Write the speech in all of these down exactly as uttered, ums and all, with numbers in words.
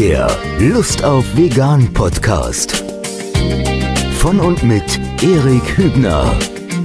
Der Lust auf Vegan Podcast. Von und mit Erik Hübner.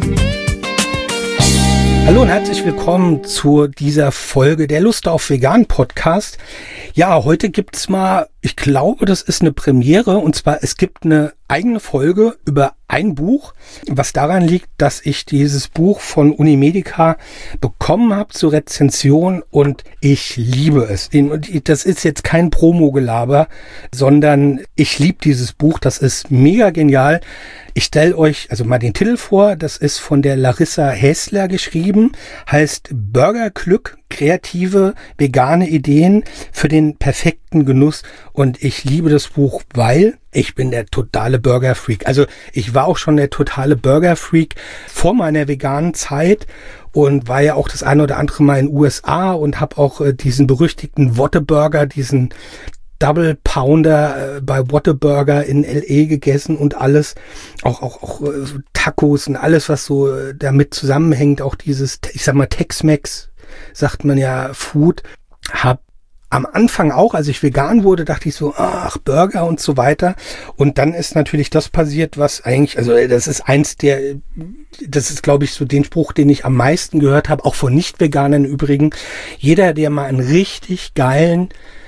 Hallo und herzlich willkommen zu dieser Folge der Lust auf Vegan Podcast. Ja, heute gibt's mal, ich glaube, das ist eine Premiere, und zwar es gibt eine eigene Folge über ein Buch, was daran liegt, dass ich dieses Buch von Unimedica bekommen habe zur Rezension und ich liebe es. Und das ist jetzt kein Promo-Gelaber, sondern ich liebe dieses Buch, das ist mega genial. Ich stelle euch also mal den Titel vor, das ist von der Larissa Häsler geschrieben, heißt Burgerglück, kreative vegane Ideen für den perfekten Genuss, und ich liebe das Buch, weil ich bin der totale Burger-Freak. Also ich war auch schon der totale Burger-Freak vor meiner veganen Zeit und war ja auch das eine oder andere Mal in den U S A und habe auch äh, diesen berüchtigten Whataburger, diesen Double Pounder äh, bei Whataburger in L A gegessen und alles, auch auch auch äh, Tacos und alles, was so äh, damit zusammenhängt, auch dieses, ich sag mal Tex-Mex, sagt man ja, Food. Hab am Anfang auch, als ich vegan wurde, dachte ich so, ach, Burger und so weiter. Und dann ist natürlich das passiert, was eigentlich, also das ist eins der, das ist, glaube ich, so den Spruch, den ich am meisten gehört habe, auch von Nicht-Veganern im Übrigen. Jeder, der mal einen richtig geilen,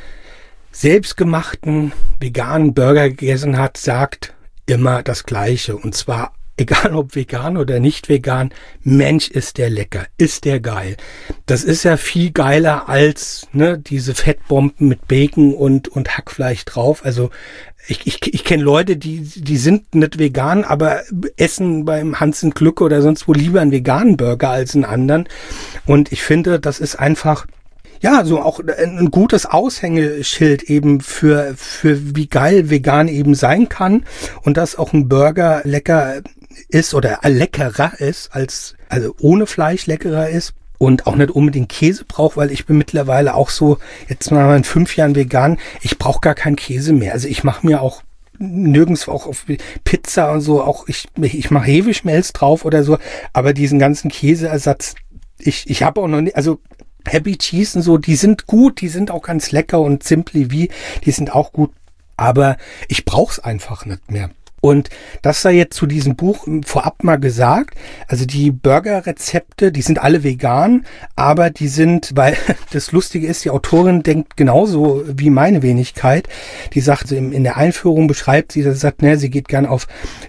selbstgemachten veganen Burger gegessen hat, sagt immer das Gleiche. Und zwar, egal ob vegan oder nicht vegan, Mensch, ist der lecker, ist der geil. Das ist ja viel geiler als ne, diese Fettbomben mit Bacon und und Hackfleisch drauf. Also ich ich, ich kenne Leute, die die sind nicht vegan, aber essen beim Hans und Glück oder sonst wo lieber einen veganen Burger als einen anderen. Und ich finde, das ist einfach ja, so auch ein gutes Aushängeschild eben für, für wie geil vegan eben sein kann, und dass auch ein Burger lecker ist oder leckerer ist als, also ohne Fleisch leckerer ist und auch nicht unbedingt Käse braucht, weil ich bin mittlerweile auch so, jetzt mal in fünf Jahren vegan, ich brauche gar keinen Käse mehr. Also ich mache mir auch nirgends auch auf Pizza und so, auch ich, ich mache Hefeschmelz drauf oder so, aber diesen ganzen Käseersatz, ich, ich habe auch noch nicht, also Happy Cheese und so, die sind gut, die sind auch ganz lecker, und Simply Wie, die sind auch gut, aber ich brauch's einfach nicht mehr. Und das sei jetzt zu diesem Buch vorab mal gesagt, also die Burger-Rezepte, die sind alle vegan, aber die sind, weil das Lustige ist, die Autorin denkt genauso wie meine Wenigkeit, die sagt, in der Einführung beschreibt sie, sie sagt, ne, sie geht gern auf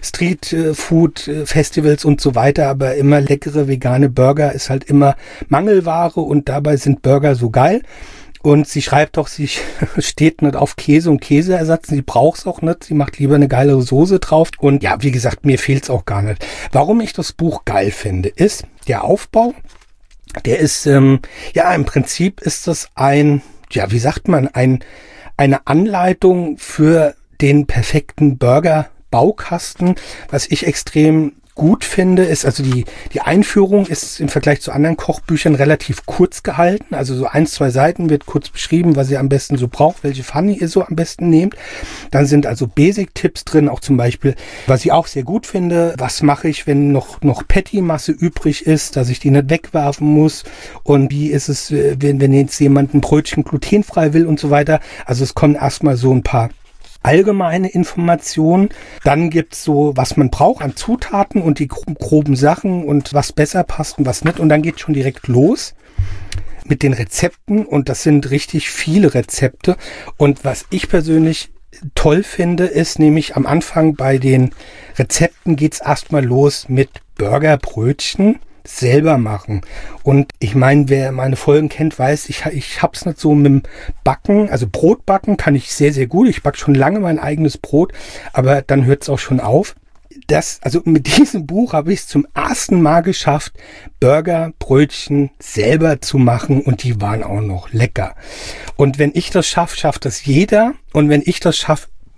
Street-Food-Festivals und so weiter, aber immer leckere vegane Burger ist halt immer Mangelware, und dabei sind Burger so geil. Und sie schreibt doch, sie steht nicht auf Käse und Käseersatz, sie braucht es auch nicht, sie macht lieber eine geilere Soße drauf. Und ja, wie gesagt, mir fehlt es auch gar nicht. Warum ich das Buch geil finde, ist der Aufbau. Der ist, ähm, ja, im Prinzip ist das ein, ja, wie sagt man, ein eine Anleitung für den perfekten Burger-Baukasten. Was ich extrem gut finde, ist, also die die Einführung ist im Vergleich zu anderen Kochbüchern relativ kurz gehalten. Also so ein, zwei Seiten wird kurz beschrieben, was ihr am besten so braucht, welche Pfanne ihr so am besten nehmt. Dann sind also Basic-Tipps drin, auch zum Beispiel, was ich auch sehr gut finde, was mache ich, wenn noch noch Patty-Masse übrig ist, dass ich die nicht wegwerfen muss, und wie ist es, wenn, wenn jetzt jemand ein Brötchen glutenfrei will und so weiter. Also es kommen erstmal so ein paar allgemeine Informationen. Dann gibt's so, was man braucht an Zutaten und die groben Sachen und was besser passt und was nicht. Und dann geht's schon direkt los mit den Rezepten, und das sind richtig viele Rezepte. Und was ich persönlich toll finde, ist nämlich am Anfang bei den Rezepten geht's erstmal los mit Burgerbrötchen selber machen. Und ich meine, wer meine Folgen kennt, weiß, ich, ich hab's nicht so mit dem Backen, also Brot backen kann ich sehr, sehr gut. Ich backe schon lange mein eigenes Brot, aber dann hört's auch schon auf. Das, also mit diesem Buch habe ich es zum ersten Mal geschafft, Burgerbrötchen selber zu machen, und die waren auch noch lecker. Und wenn ich das schaffe, schafft das jeder. Und wenn ich das schaffe,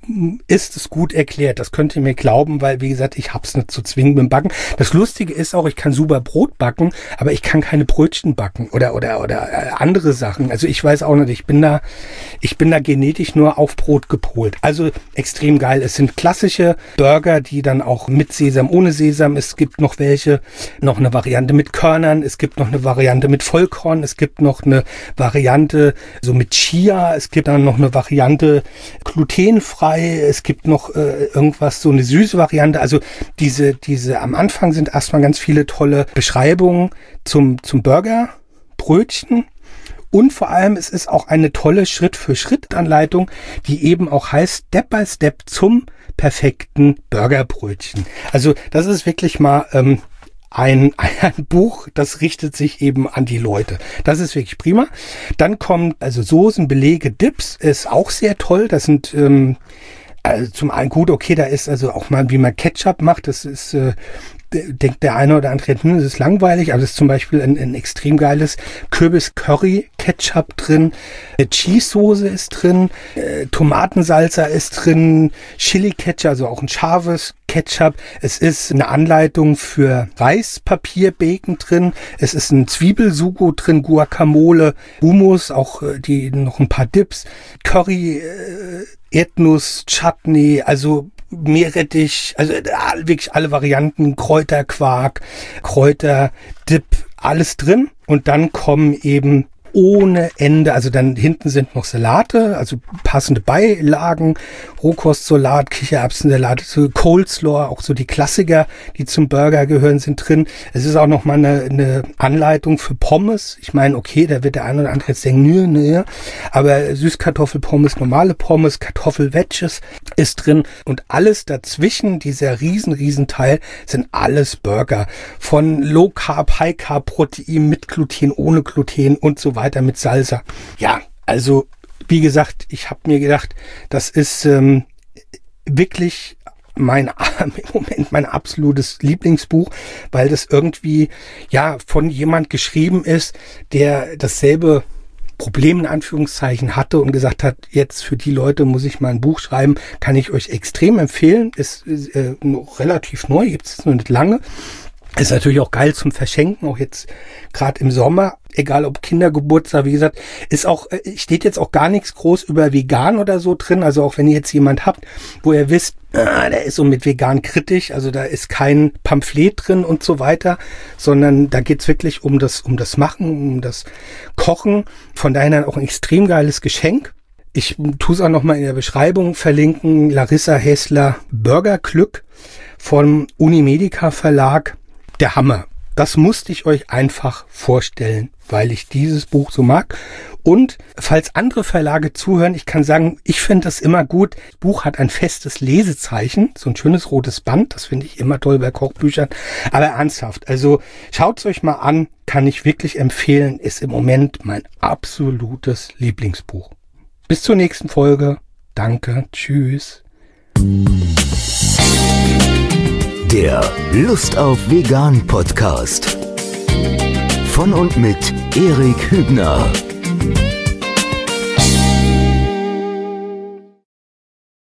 ist es gut erklärt. Das könnt ihr mir glauben, weil, wie gesagt, ich hab's nicht zu zwingen mit dem Backen. Das Lustige ist auch, ich kann super Brot backen, aber ich kann keine Brötchen backen oder, oder, oder andere Sachen. Also ich weiß auch nicht, ich bin da, ich bin da genetisch nur auf Brot gepolt. Also extrem geil. Es sind klassische Burger, die dann auch mit Sesam, ohne Sesam. Es gibt noch welche, noch eine Variante mit Körnern. Es gibt noch eine Variante mit Vollkorn. Es gibt noch eine Variante so mit Chia. Es gibt dann noch eine Variante glutenfrei. Es gibt noch äh, irgendwas, so eine süße Variante. Also diese, diese, am Anfang sind erstmal ganz viele tolle Beschreibungen zum, zum Burger, Brötchen. Und vor allem, es ist auch eine tolle Schritt-für-Schritt-Anleitung, die eben auch heißt Step by Step zum perfekten Burgerbrötchen. Also das ist wirklich mal ähm, ein, ein Buch, das richtet sich eben an die Leute. Das ist wirklich prima. Dann kommt also Soßen, Belege, Dips, ist auch sehr toll. Das sind ähm, also zum einen gut, okay, da ist also auch mal, wie man Ketchup macht, das ist äh, denkt der eine oder andere, hm, das ist langweilig, aber es ist zum Beispiel ein, ein extrem geiles Kürbis-Curry-Ketchup drin, eine Cheese-Soße ist drin, äh, Tomatensalsa ist drin, Chili-Ketchup, also auch ein scharfes Ketchup. Es ist eine Anleitung für Reispapierbacon drin, es ist ein Zwiebelsugo drin, Guacamole, Hummus, auch äh, die noch ein paar Dips, Curry, äh, Erdnuss, Chutney, also Meerrettich, also wirklich alle Varianten, Kräuterquark, Kräuterdip, alles drin. Und dann kommen eben ohne Ende, also dann hinten sind noch Salate, also passende Beilagen, Rohkostsalat, Kichererbsensalat, so Coleslaw, auch so die Klassiker, die zum Burger gehören, sind drin. Es ist auch noch mal eine, eine Anleitung für Pommes. Ich meine, okay, da wird der eine oder andere jetzt denken, nö, nö, aber Süßkartoffelpommes, normale Pommes, Kartoffelwedges ist drin und alles dazwischen, dieser riesen, riesen Teil, sind alles Burger. Von Low Carb, High Carb, Protein, mit Gluten, ohne Gluten und so weiter, mit Salsa. Ja, also wie gesagt, ich habe mir gedacht, das ist ähm, wirklich mein im Moment mein absolutes Lieblingsbuch, weil das irgendwie ja von jemand geschrieben ist, der dasselbe Problem in Anführungszeichen hatte und gesagt hat, jetzt für die Leute muss ich mal ein Buch schreiben, kann ich euch extrem empfehlen. Ist äh, noch relativ neu, gibt es noch nicht lange. Ist natürlich auch geil zum Verschenken, auch jetzt gerade im Sommer, egal ob Kindergeburtstag, wie gesagt, ist auch, steht jetzt auch gar nichts groß über vegan oder so drin, also auch wenn ihr jetzt jemand habt, wo ihr wisst, ah, der ist so mit vegan kritisch, also da ist kein Pamphlet drin und so weiter, sondern da geht's wirklich um das, um das Machen, um das Kochen, von daher auch ein extrem geiles Geschenk. Ich tue es auch nochmal in der Beschreibung verlinken, Larissa Häsler Burgerglück vom Unimedica Verlag. Der Hammer. Das musste ich euch einfach vorstellen, weil ich dieses Buch so mag. Und falls andere Verlage zuhören, ich kann sagen, ich finde das immer gut. Das Buch hat ein festes Lesezeichen, so ein schönes rotes Band. Das finde ich immer toll bei Kochbüchern. Aber ernsthaft, also schaut es euch mal an, kann ich wirklich empfehlen. Ist im Moment mein absolutes Lieblingsbuch. Bis zur nächsten Folge. Danke. Tschüss. Der Lust auf Vegan Podcast. Von und mit Erik Hübner.